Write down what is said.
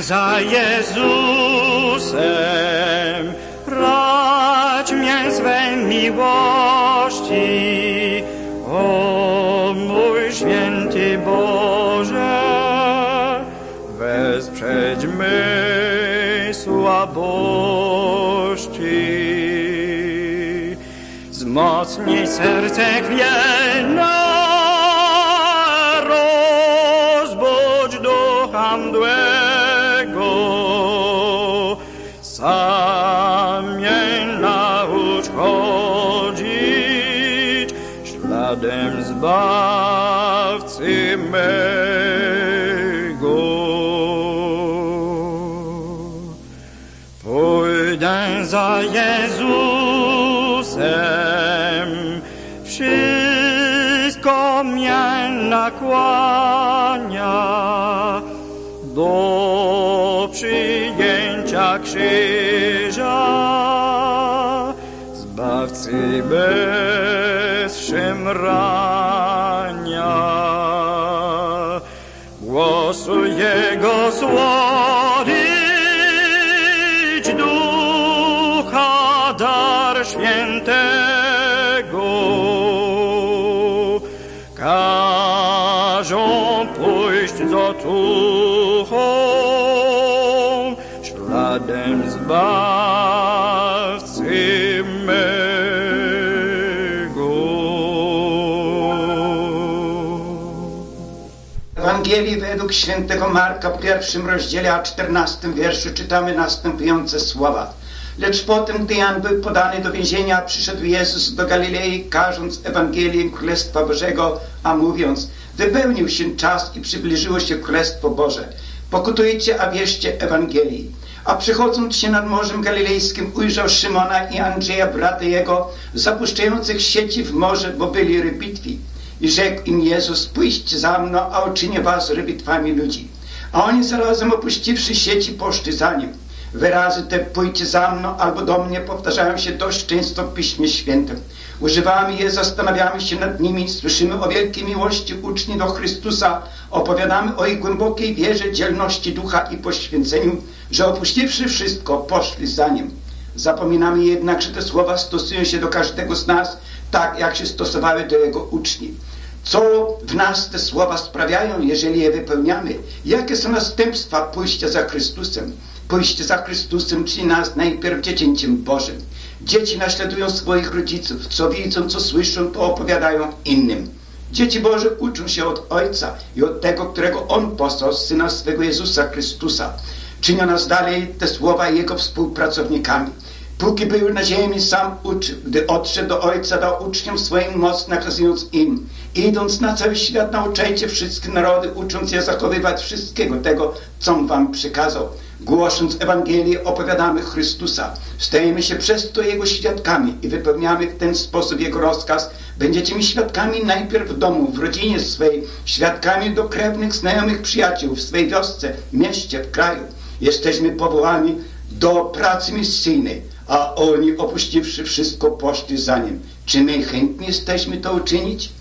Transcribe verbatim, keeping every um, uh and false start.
za Jezusem, racz mnie swej miłości, o mój święty Boże, wesprzeć mej słabości. Wzmocnij serce chwiejne, rozbudź ducha mdłego, sam mnie naucz chodzić śladem Zbawcy mego. Pójdę za Jezusem, wszystko mnie nakłania do przyjęcia krzyża, Zbawcy bez szemrania. Głosu Jego słowić, Ducha dar świętego, każą pójść z otuchą śladem Zbawcy mego. W Ewangelii według świętego Marka w pierwszym rozdziale, a czternastym wierszu czytamy następujące słowa. Lecz potem, gdy Jan był podany do więzienia, przyszedł Jezus do Galilei, każąc Ewangelię Królestwa Bożego, a mówiąc: wypełnił się czas i przybliżyło się Królestwo Boże. Pokutujcie, a wierzcie Ewangelii. A przechodząc się nad Morzem Galilejskim, ujrzał Szymona i Andrzeja, brata jego, zapuszczających sieci w morze, bo byli rybitwi. I rzekł im Jezus: pójdźcie za mną, a uczynię was rybitwami ludzi. A oni zarazem, opuściwszy sieci, poszli za nim. Wyrazy te pójdźcie za mną albo do mnie powtarzają się dość często w Piśmie Świętym. Używamy je, zastanawiamy się nad nimi, słyszymy o wielkiej miłości uczniów do Chrystusa, opowiadamy o ich głębokiej wierze, dzielności ducha i poświęceniu, że opuściwszy wszystko, poszli za nim. Zapominamy jednak, że te słowa stosują się do każdego z nas, tak jak się stosowały do jego uczniów. Co w nas te słowa sprawiają, jeżeli je wypełniamy? Jakie są następstwa pójścia za Chrystusem? Pójście za Chrystusem czyni nas najpierw dziecięciem Bożym. Dzieci naśladują swoich rodziców. Co widzą, co słyszą, to opowiadają innym. Dzieci Boże uczą się od Ojca i od tego, którego On posłał, Syna swego Jezusa Chrystusa. Czynią nas dalej te słowa Jego współpracownikami. Póki był na ziemi, sam uczył. Gdy odszedł do Ojca, dał uczniom swoim moc, nakazując im: idąc na cały świat, nauczajcie wszystkie narody, ucząc je zachowywać wszystkiego tego, co On wam przykazał. Głosząc Ewangelię, opowiadamy Chrystusa. Stajemy się przez to Jego świadkami i wypełniamy w ten sposób Jego rozkaz: będziecie mi świadkami najpierw w domu, w rodzinie swej, świadkami do krewnych, znajomych, przyjaciół, w swej wiosce, mieście, w kraju. Jesteśmy powołani do pracy misyjnej, a oni, opuściwszy wszystko, poszli za Nim. Czy my chętni jesteśmy to uczynić?